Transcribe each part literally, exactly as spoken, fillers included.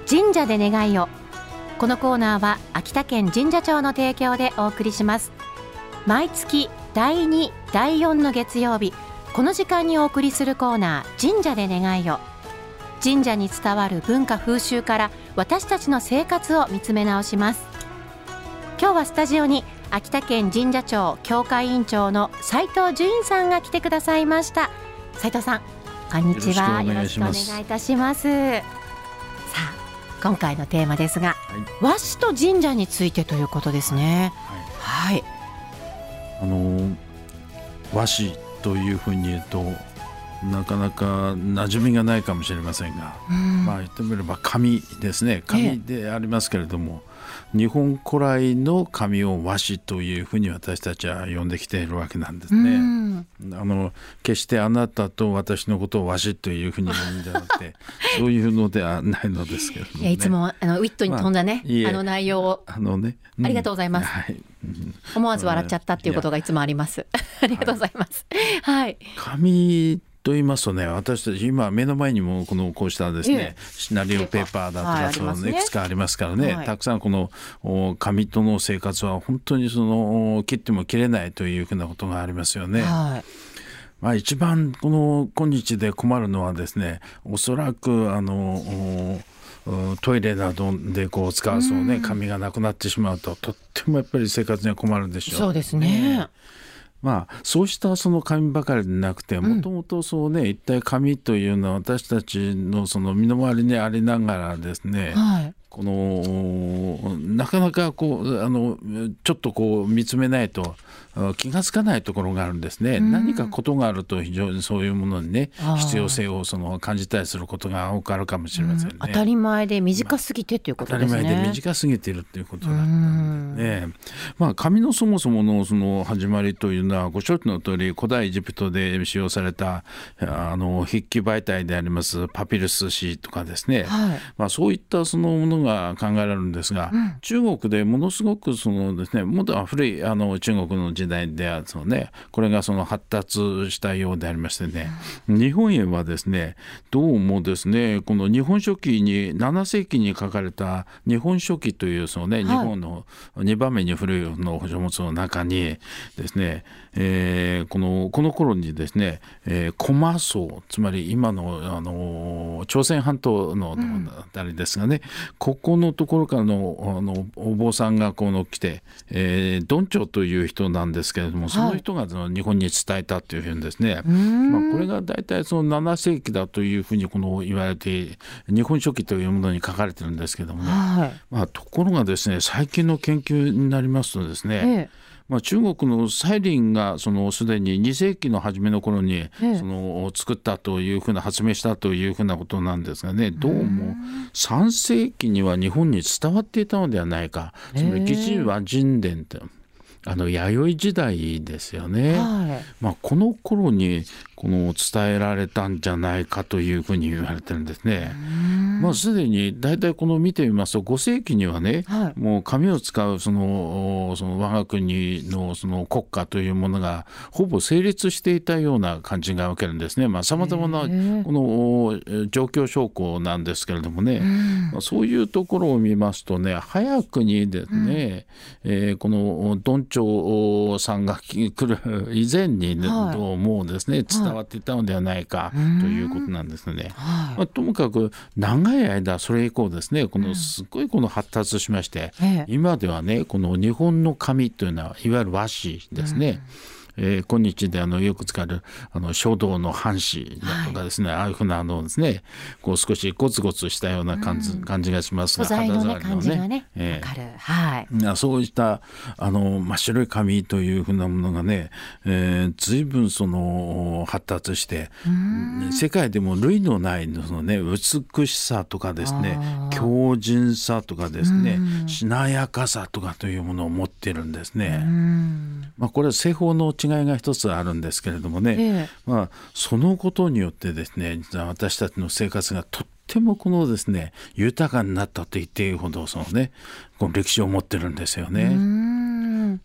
神社で願いを。このコーナーは秋田県神社庁の提供でお送りします。毎月だいに、だいよんの月曜日、この時間にお送りするコーナー、神社で願いを。神社に伝わる文化風習から私たちの生活を見つめ直します。今日はスタジオに秋田県神社庁協会委員長の斉藤純一さんが来てくださいました。斉藤さん、こんにちは。よろしくお願いいたします。さあ、今回のテーマですが、はい、和紙と神社についてということですね。はい、はい、 あの和紙というふうに言うとなかなか馴染みがないかもしれませんが、まあ言ってみれば紙ですね。紙でありますけれども、ええ、日本古来の紙を和紙というふうに私たちは呼んできているわけなんですね。あの決してあなたと私のことを和紙というふうに呼ぶんじゃなくてそういうのではないのですけれども、ね、 いやいつもあのウィットに富んだね、まあ、いいあの内容をあの、ねうん、 ありがとうございます、はい、思わず笑っちゃったっていうことがいつもありますありがとうございます、はいはい、 紙と言いますとね、私たち今目の前にもこのこうしたですね、シナリオペーパーだとか、はい、そのいくつかありますからね、はい、たくさんこの紙との生活は本当にその切っても切れないというふうなことがありますよね。はい、まあ、一番この今日で困るのはですね、おそらくあのトイレなどでこう使うそうね、紙がなくなってしまうととってもやっぱり生活には困るんでしょう。 そうですね。 まあ、そうしたその紙ばかりでなくて、もともとそうね、一体紙というのは私たちのその身の回りにありながらですね、はい、このなかなかこうあのちょっとこう見つめないと気がつかないところがあるんですね。何かことがあると非常にそういうものにね、必要性をその感じたりすることが多くあるかもしれませんね。 当たり前で短すぎてということですね。 当たり前で短すぎているということだったんでね。まあ、紙のそもそものその始まりというのはご承知の通り古代エジプトで使用されたあの筆記媒体でありますパピルス紙とかですね、はい、まあ、そういったそのものが考えられるんですが、うん、中国でものすごくそのですね、もっと古いあの中国の時代ではその、ね、これがその発達したようでありましてね、うん、日本へはですね、どうもですね、この日本書紀になな世紀に書かれた日本書紀というその、ね、はい、日本のにばんめに古いの書物の中にですね、えー、このこの頃にですね、えー、コマ層、つまり今の、あの朝鮮半島のあたりですがね、うん、ここのところからの、あのお坊さんがこの来て、えー、ドンチョウという人なんですけれども、その人がその日本に伝えたというふうにですね、はい、まあ、これが大体そのなな世紀だというふうにこの言われて、日本書紀というものに書かれてるんですけどもね、はい、まあ、ところがですね、最近の研究になりますとですね、ええ、まあ、中国のサイリンがそのすでにに世紀の初めの頃にその作ったというふうな発明したというふうなことなんですがね、どうもさん世紀には日本に伝わっていたのではないか。つまり疑似和人伝ってあの弥生時代ですよね、はい、まあ、この頃にこの伝えられたんじゃないかというふうに言われてるんですね。まあ、すでにだいたいこの見てみますとご世紀にはね、はい、もう紙を使うそのその我が国のその国家というものがほぼ成立していたような感じが受けるんですね。まあ、様々なこの状況証拠なんですけれどもね、まあ、そういうところを見ますとね、早くにですね、うん、えー、このドンチョウさんが来る以前に、ね、はい、どうもですね伝わっていたのではないかということなんですね。はい、まあ、ともかく長い間それ以降ですね、このすごいこの発達しまして、うん、今ではね、この日本の紙というのはいわゆる和紙ですね、うん、えー、今日であのよく使われるあの書道の半紙だとかですね、はい、ああいうふうなあのですね、こう少しゴツゴツしたような感じ、うん、感じがしますが、 素材の、ね、感じがね、えー、分かる、はい、 そういったあの真っ白い紙というふうなものがね、えー、随分その発達して、世界でも類のないその、ね、美しさとかですね、強靭さとかですね、しなやかさとかというものを持っているんですね。まあ、これは製法の違いが一つあるんですけれどもね、ええ、まあ、そのことによってですね、私たちの生活がとってもこのですね豊かになったと言っていいほどそのね、この歴史を持ってるんですよね。うーん、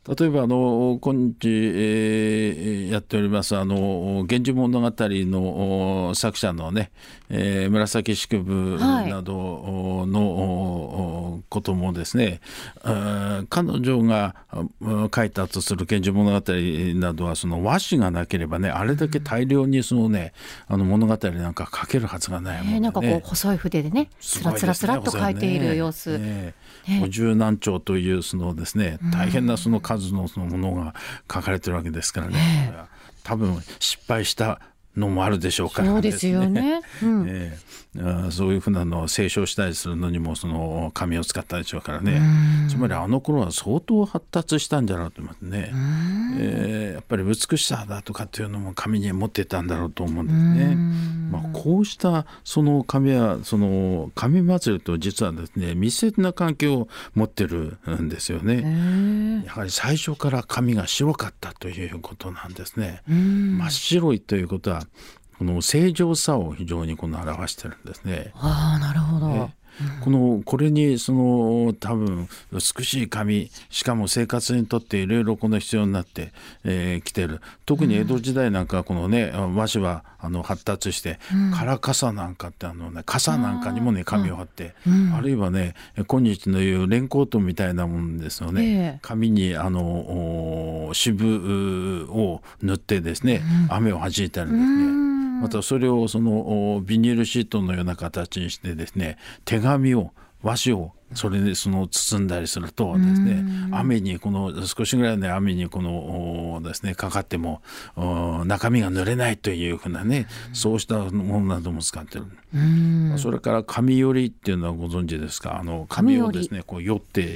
例えばあの今日、えー、やっておりますあの源氏物語の作者のね、えー、紫式部などのこともですね、はい、彼女が書いたとする源氏物語などはその和紙がなければね、あれだけ大量にそのね、あの物語なんか書けるはずがないもんでね、 えー、なんかこう細い筆でねつらつらつらっと書いている様子、 ねね、五十何兆というそのですね、大変なその数のそのものが書かれてるわけですからね、多分失敗したのもあるでしょうからそうですよね、うんえー、そういうふうなのを清書したりするのにもその紙を使ったでしょうからね、つまりあの頃は相当発達したんじゃろうと思いますね、えー、やっぱり美しさだとかっていうのも紙に持ってたんだろうと思うんですね。まあ、こうしたその紙はその紙祭りと実はですね密接な関係を持ってるんですよね。やはり最初から紙が白かったということなんですね。真っ白いということはこの正常さを非常にこの表してるんですね。 ああ、なるほど。 このこれにその多分美しい紙、しかも生活にとっていろいろこの必要になってき、えー、てる。特に江戸時代なんかこのね、うん、和紙はあの発達して、うん、唐傘なんかってあの、ね、傘なんかにもね紙を貼って、うん、あるいはね今日のいうレンコートみたいなもんですよね、えー、紙にあの渋を塗ってですね、うん、雨を弾いたりですね、またそれをそのビニールシートのような形にしてですね、手紙を和紙をそれでその包んだりするとですね、雨にこの少しぐらいの雨にこのですねかかっても中身が濡れないというふうなね、そうしたものなども使ってる。それから紙よりっていうのはご存知ですか。あの紙をですねこうよって、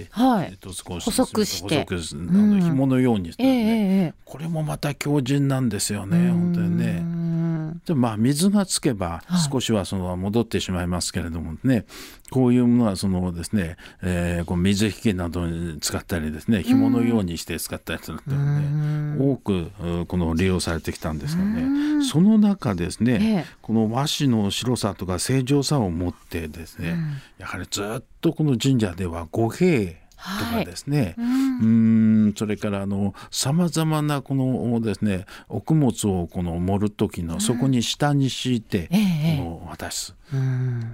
はい、 えっと、少し細くして細くあの紐のようにして、ね、えー、これもまた強靭なんですよね、本当にね。でまあ水がつけば少しはその戻ってしまいますけれどもね、はい、こういうものはそのですね、えー、こう水引きなどに使ったりですね、紐のようにして使ったりするというね、多くこの利用されてきたんですがね、その中ですね、えー、この和紙の白さとか正常さを持ってですね、やはりずっとこの神社では御幣とかですね、はい、うーんそれからあのさまざまなこのですね穀物をこの盛る時のそこに下に敷いてこの渡す、うん、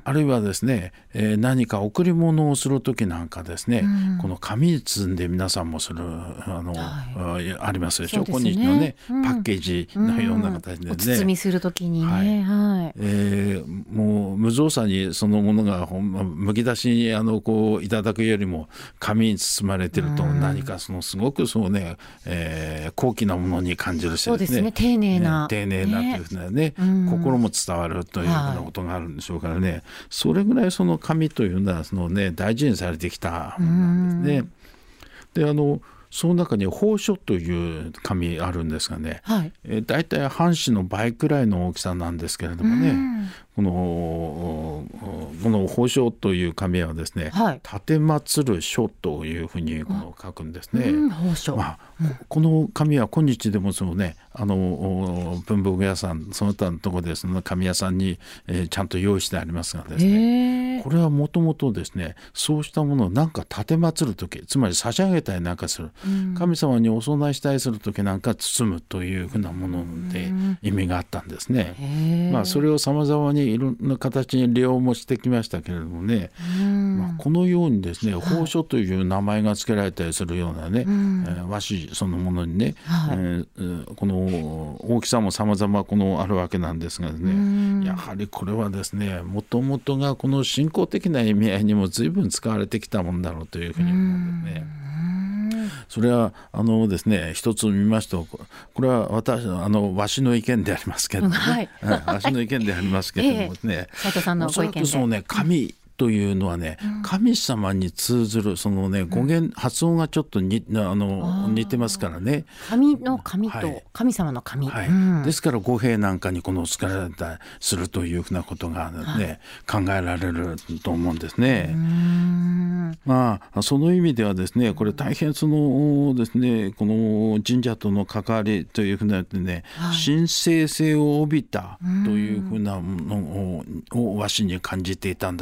あるいはですね、えー、何か贈り物をする時なんかですね、うん、この紙に包んで皆さんもするあの、はい、ありますでしょう、今日のね、うん、パッケージのような形でね、うん、お包みする時にね、はいはい、 えー、もう無造作にそのものがむき出しにあのこういただくよりも紙に包まれてると何かそのすごくそうね、えー、高貴なものに感じるしですね、 そうですね、丁寧な、 ね、丁寧なというふうなね、ね、心も伝わるというようなことがあるんでしょうからね、はい、それぐらいその紙というのはその、ね、大事にされてきたものなんですね。であのその中に宝書という紙あるんですがね、はい、えー、だいたい半紙の倍くらいの大きさなんですけれどもね、このこの宝書という紙はですね、はい、立祀る書というふうにこの書くんですね。 うん、宝書、 まあ、うん、この紙は今日でもそのね、あの文房具屋さんその他のところでその紙屋さんに、えー、ちゃんと用意してありますがですね、これはもともとですね、そうしたものをなんか立祀るとき、つまり差し上げたりなんかする、うん、神様にお供えしたりするときなんか包むというふうなもので意味があったんですね。まあ、それをさまざまにいろんな形に利用もしてきましたけれどもね、まあ、このようにですね、宝書という名前が付けられたりするようなね、うんえー、和紙そのものにね、はい、えー、この大きさもさまざまこのあるわけなんですがね、うん、やはりこれはですね、もともとがこの信仰的な意味合いにも随分使われてきたものだろうというふうに思うんですね。うん、それはあのですね、一つ見ますと、これは私あのわしの意見でありますけどね、はい、わしの意見でありますけれどもね、ええ、 斉藤さんのご意見で、おそらくそのね、紙というのはね、うん、神様に通ずるそのね語源、うん、発音がちょっとにあの似てますからね、 神の神と神様の神、 はい、うん、ですから御幣なんかにこの使われたりするというふうなことが、ね、はい、考えられると思うんですね。うん、まあ、その意味ではですね、これ大変そのですね、この神社との関わりというふうなね、はい、神聖性を帯びたというふうなものを和紙に感じていたんだろうと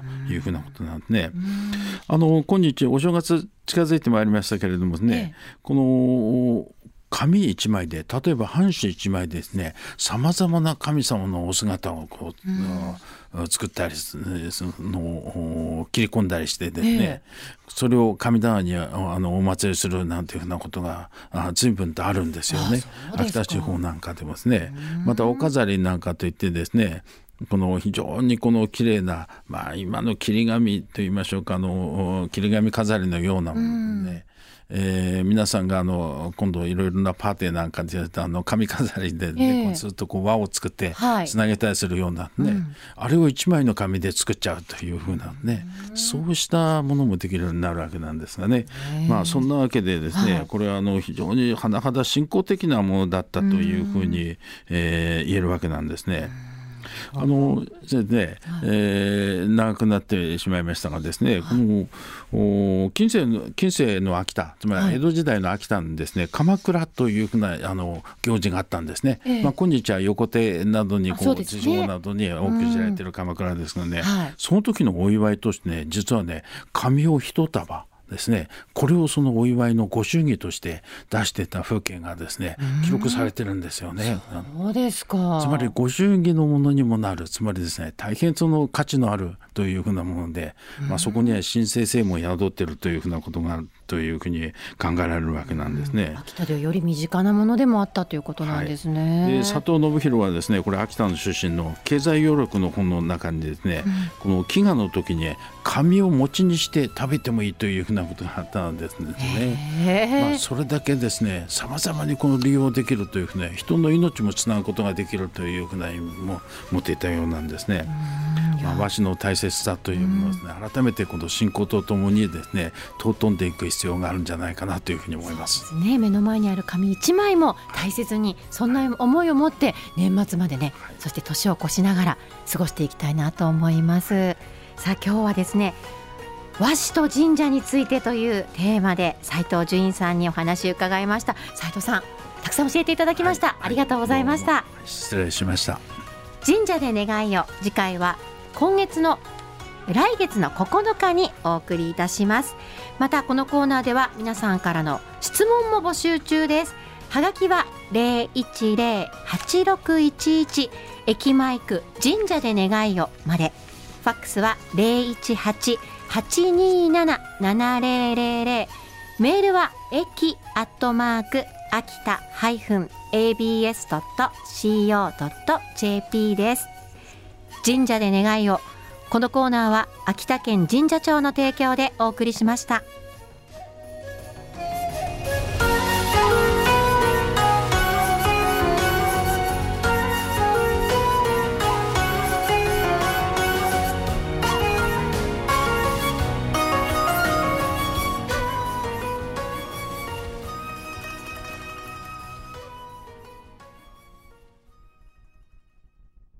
いうふうなことなんですね。あの今日お正月近づいてまいりましたけれどもね、ええ、この紙一枚で、例えば半紙一枚でですね、さまざまな神様のお姿をこう、うん、作ったりその切り込んだりしてですね、ええ、それを神棚にあのお祭りするなんていうふうなことが随分とあるんですよね。秋田地方なんかでもですね、またお飾りなんかといってですね、この非常にこの綺麗な、まあ、今の切り紙といいましょうか、あの切り紙飾りのようなものでね、えー、皆さんがあの今度いろいろなパーティーなんかであの紙飾りで、ね、えー、こうずっとこう輪を作ってつなげたりするような、ね、はい、うん、あれを一枚の紙で作っちゃうというふうなね、うそうしたものもできるようになるわけなんですがね、えー、まあそんなわけでですね、はい、これはあの非常に甚だ信仰的なものだったというふうに、えー、言えるわけなんですね。あのね、えー、長くなってしまいましたがですね、この近世の、近世の秋田、つまり江戸時代の秋田にですね、鎌倉というふうなあの行事があったんですね。ええ、まあ、今日は横手などにこう地上などに多く知られている鎌倉ですがね、はい、その時のお祝いとしてね、実はね、紙を一束ですね、これをそのお祝いのご祝儀として出していた風景がですね、記録されてるんですよね。 そうですか。 つまりご祝儀のものにもなる、つまりですね、大変その価値のあるというふうなもので、まあ、そこには神聖性も宿っているというふうなことがあるというふうに考えられるわけなんですね。 秋田ではより身近なものでもあったということなんですね。 はい、で佐藤信弘はですね、これ秋田の出身の経済要力の本の中にですね、うん、この飢餓の時に紙を餅にして食べてもいいというふうなことがあったんですね。まあ、それだけですね、さまざまにこの利用できるというふうな、人の命もつなぐことができるというふうな意味も持っていたようなんですね。まあ、和紙の大切さというものですね、改めてこの信仰とともにですね、尊んでいく必要があるんじゃないかなというふうに思います。 そうですね、目の前にある紙一枚も大切に、そんな思いを持って年末までね、はい、そして年を越しながら過ごしていきたいなと思います。さあ今日はですね、和紙と神社についてというテーマで斉藤純一さんにお話を伺いました。斉藤さん、たくさん教えていただきました。はい、ありがとうございました。 失礼しました。 神社で願いを、次回は今月の来月のここのかにお送りいたします。またこのコーナーでは皆さんからの質問も募集中です。はがきは ゼロいちゼロ はちろくいちいち 駅前区神社で願いをまで、ファックスは ゼロいちはち はちにーなな ななゼロゼロゼロ、メールは駅アットマーク秋田 エービーエス ドット シーオー ドット ジェーピー です。神社で願いを、このコーナーは秋田県神社庁の提供でお送りしました。